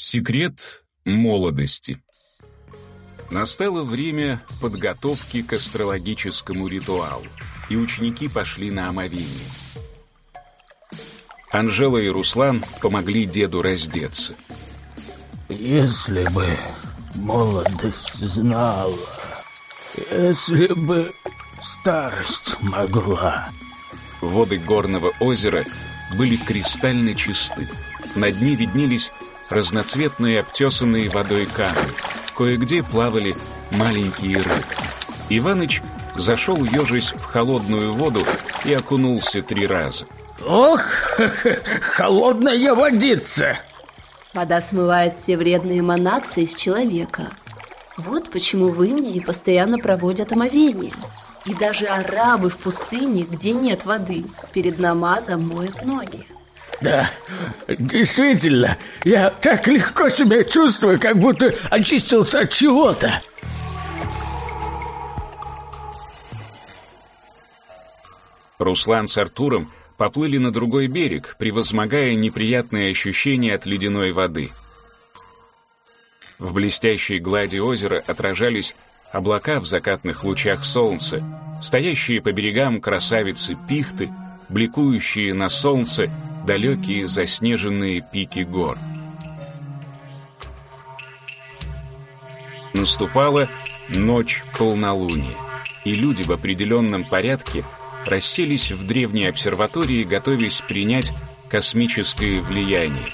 Секрет молодости. Настало время подготовки к астрологическому ритуалу, и ученики пошли на омовение. Анжела и Руслан помогли деду раздеться. Если бы молодость знала, если бы старость могла. Воды горного озера были кристально чисты. На дне виднелись разноцветные обтесанные водой камни. Кое-где плавали маленькие рыбки. Иваныч зашел, ежась в холодную воду, и окунулся 3 раза. Ох, холодная водица! Вода смывает все вредные эманации из человека. Вот почему в Индии постоянно проводят омовение. И даже арабы в пустыне, где нет воды, перед намазом моют ноги. Да, действительно, я так легко себя чувствую, как будто очистился от чего-то. Руслан с Артуром поплыли на другой берег, превозмогая неприятные ощущения от ледяной воды. В блестящей глади озера отражались облака в закатных лучах солнца, стоящие по берегам красавицы-пихты, бликующие на солнце далекие заснеженные пики гор. Наступала ночь полнолуния, и люди в определенном порядке расселись в древней обсерватории, готовясь принять космическое влияние.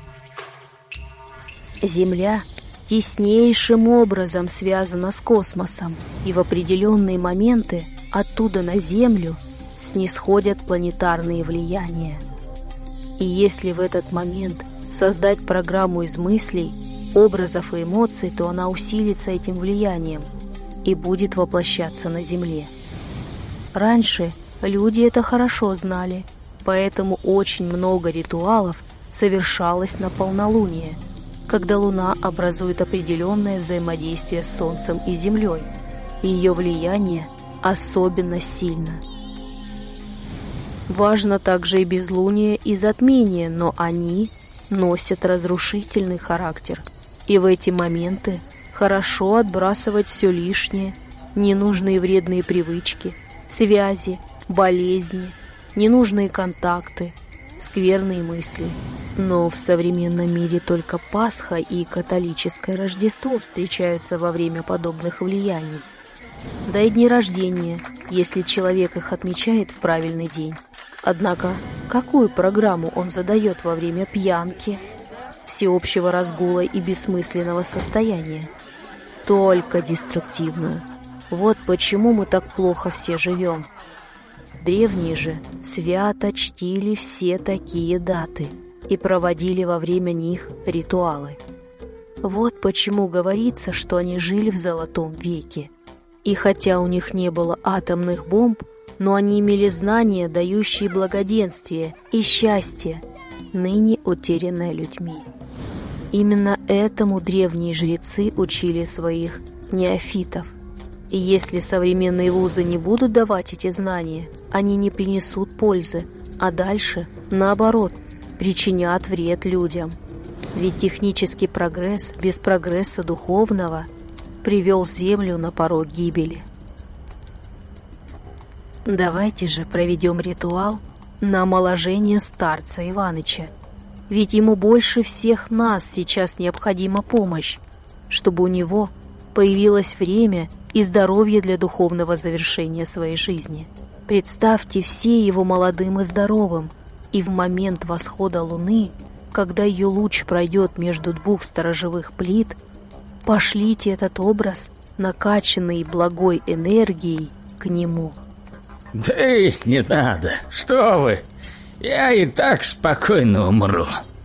Земля теснейшим образом связана с космосом, и в определенные моменты оттуда на Землю снисходят планетарные влияния. И если в этот момент создать программу из мыслей, образов и эмоций, то она усилится этим влиянием и будет воплощаться на Земле. Раньше люди это хорошо знали, поэтому очень много ритуалов совершалось на полнолуние, когда Луна образует определенное взаимодействие с Солнцем и Землей, и ее влияние особенно сильно. Важно также и безлуние, и затмение, но они носят разрушительный характер, и в эти моменты хорошо отбрасывать все лишнее, ненужные вредные привычки, связи, болезни, ненужные контакты, скверные мысли. Но в современном мире только Пасха и католическое Рождество встречаются во время подобных влияний. Да и дни рождения, если человек их отмечает в правильный день. Однако, какую программу он задает во время пьянки, всеобщего разгула и бессмысленного состояния? Только деструктивную. Вот почему мы так плохо все живем. Древние же свято чтили все такие даты и проводили во время них ритуалы. Вот почему говорится, что они жили в Золотом веке. И хотя у них не было атомных бомб, но они имели знания, дающие благоденствие и счастье, ныне утерянное людьми. Именно этому древние жрецы учили своих неофитов. И если современные вузы не будут давать эти знания, они не принесут пользы, а дальше, наоборот, причинят вред людям. Ведь технический прогресс без прогресса духовного привел Землю на порог гибели. Давайте же проведем ритуал на омоложение старца Иваныча, ведь ему больше всех нас сейчас необходима помощь, чтобы у него появилось время и здоровье для духовного завершения своей жизни. Представьте все его молодым и здоровым, и в момент восхода Луны, когда ее луч пройдет между 2 сторожевых плит, пошлите этот образ, накачанный благой энергией, к нему. Да и не надо, что вы, я и так спокойно умру.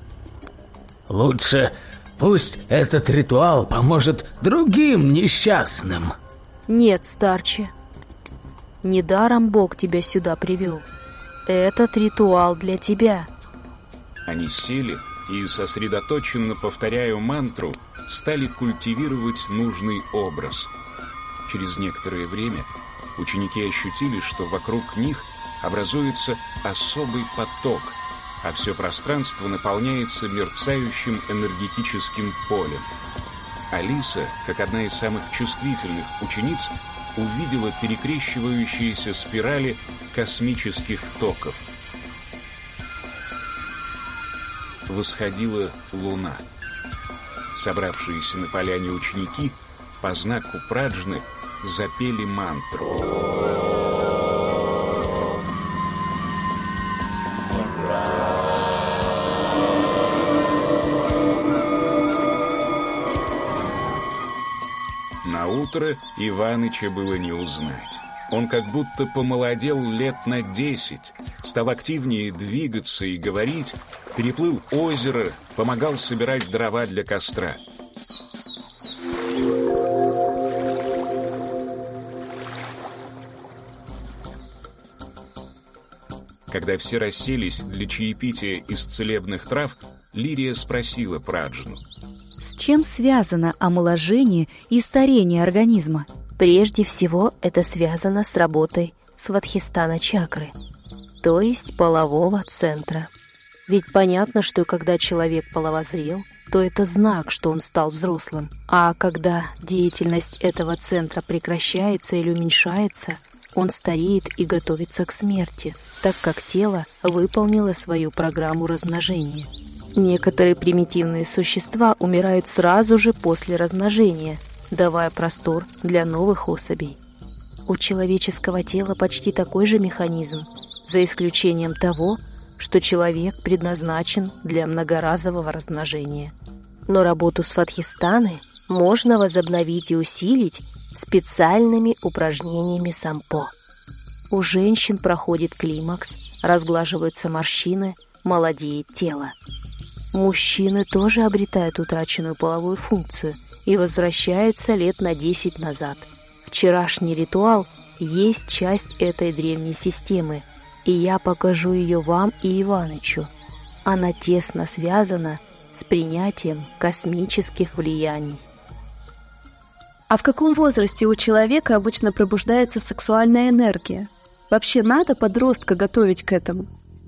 Лучше пусть этот ритуал поможет другим несчастным. Нет, старче, недаром Бог тебя сюда привел. Этот ритуал для тебя. Они сели и, сосредоточенно повторяя мантру, стали культивировать нужный образ. Через некоторое время ученики ощутили, что вокруг них образуется особый поток, а все пространство наполняется мерцающим энергетическим полем. Алиса, как одна из самых чувствительных учениц, увидела перекрещивающиеся спирали космических токов. Восходила луна. Собравшиеся на поляне ученики по знаку праджны запели мантру. Наутро Иваныча было не узнать. Он как будто помолодел лет на 10, стал активнее двигаться и говорить, переплыл озеро, помогал собирать дрова для костра. Когда все расселись для чаепития из целебных трав, Лирия спросила праджну: с чем связано омоложение и старение организма? Прежде всего, это связано с работой свадхистана чакры, то есть полового центра. Ведь понятно, что когда человек половозрел, то это знак, что он стал взрослым. А когда деятельность этого центра прекращается или уменьшается, он стареет и готовится к смерти, так как тело выполнило свою программу размножения. Некоторые примитивные существа умирают сразу же после размножения, давая простор для новых особей. У человеческого тела почти такой же механизм, за исключением того, что человек предназначен для многоразового размножения. Но работу свадхистаны можно возобновить и усилить специальными упражнениями сампо. У женщин проходит климакс, разглаживаются морщины, молодеет тело. Мужчины тоже обретают утраченную половую функцию и возвращаются лет на 10 назад. Вчерашний ритуал есть часть этой древней системы, и я покажу ее вам и Иванычу. Она тесно связана с принятием космических влияний. А в каком возрасте у человека обычно пробуждается сексуальная энергия? Вообще надо подростка готовить к этому?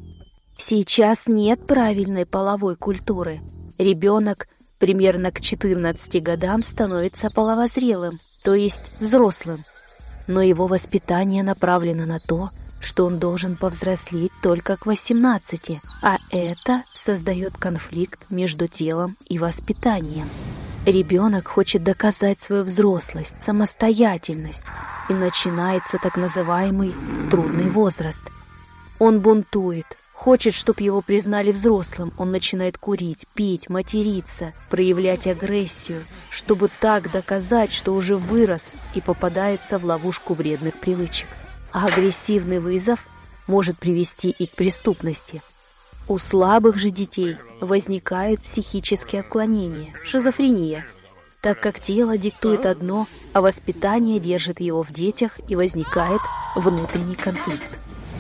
Сейчас нет правильной половой культуры. Ребенок примерно к 14 годам становится половозрелым, то есть взрослым. Но его воспитание направлено на то, что он должен повзрослеть только к 18, а это создает конфликт между телом и воспитанием. Ребенок хочет доказать свою взрослость, самостоятельность, и начинается так называемый трудный возраст. Он бунтует, хочет, чтобы его признали взрослым, он начинает курить, пить, материться, проявлять агрессию, чтобы так доказать, что уже вырос, и попадается в ловушку вредных привычек. А агрессивный вызов может привести и к преступности. У слабых же детей возникают психические отклонения, шизофрения, так как тело диктует одно, а воспитание держит его в детях, и возникает внутренний конфликт.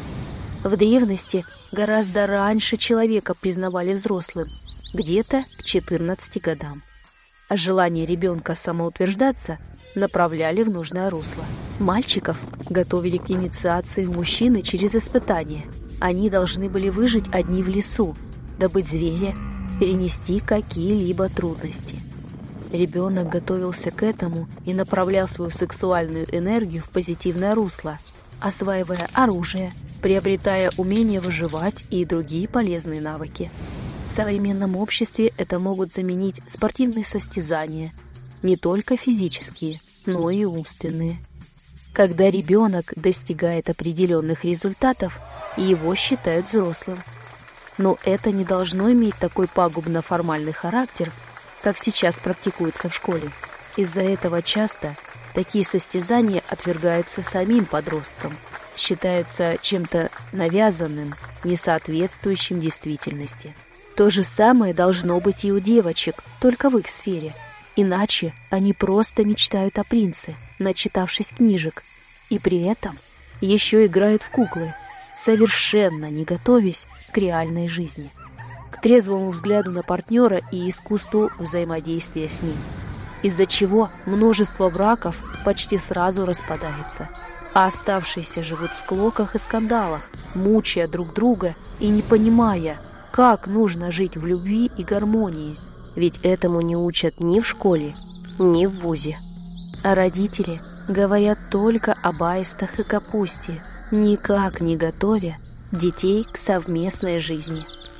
В древности гораздо раньше человека признавали взрослым, где-то к 14 годам. А желание ребенка самоутверждаться направляли в нужное русло. Мальчиков готовили к инициации в мужчины через испытания. Они должны были выжить одни в лесу, добыть зверя, перенести какие-либо трудности. Ребенок готовился к этому и направлял свою сексуальную энергию в позитивное русло, осваивая оружие, приобретая умение выживать и другие полезные навыки. В современном обществе это могут заменить спортивные состязания, не только физические, но и умственные. Когда ребенок достигает определенных результатов, его считают взрослым. Но это не должно иметь такой пагубно-формальный характер, как сейчас практикуется в школе. Из-за этого часто такие состязания отвергаются самим подросткам, считаются чем-то навязанным, не соответствующим действительности. То же самое должно быть и у девочек, только в их сфере. Иначе они просто мечтают о принце, начитавшись книжек, и при этом еще играют в куклы, совершенно не готовясь к реальной жизни, к трезвому взгляду на партнера и искусству взаимодействия с ним, из-за чего множество браков почти сразу распадается, а оставшиеся живут в склоках и скандалах, мучая друг друга и не понимая, как нужно жить в любви и гармонии. Ведь этому не учат ни в школе, ни в вузе. А родители говорят только об аистах и капусте, никак не готовя детей к совместной жизни.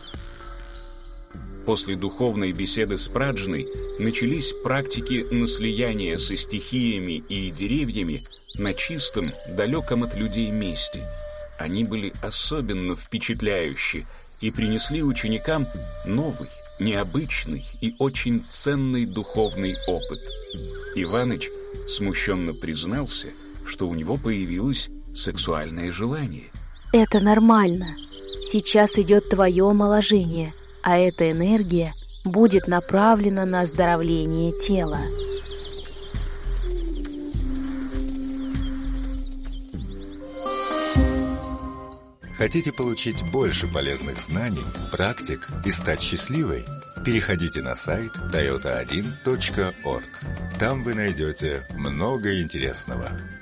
После духовной беседы с Праджной начались практики на слияние со стихиями и деревьями на чистом, далеком от людей месте. Они были особенно впечатляющие и принесли ученикам новый, необычный и очень ценный духовный опыт. Иваныч смущенно признался, что у него появилось сексуальное желание. Это нормально. Сейчас идет твое омоложение, а эта энергия будет направлена на оздоровление тела. Хотите получить больше полезных знаний, практик и стать счастливой? Переходите на сайт toyota1.org. Там вы найдете много интересного.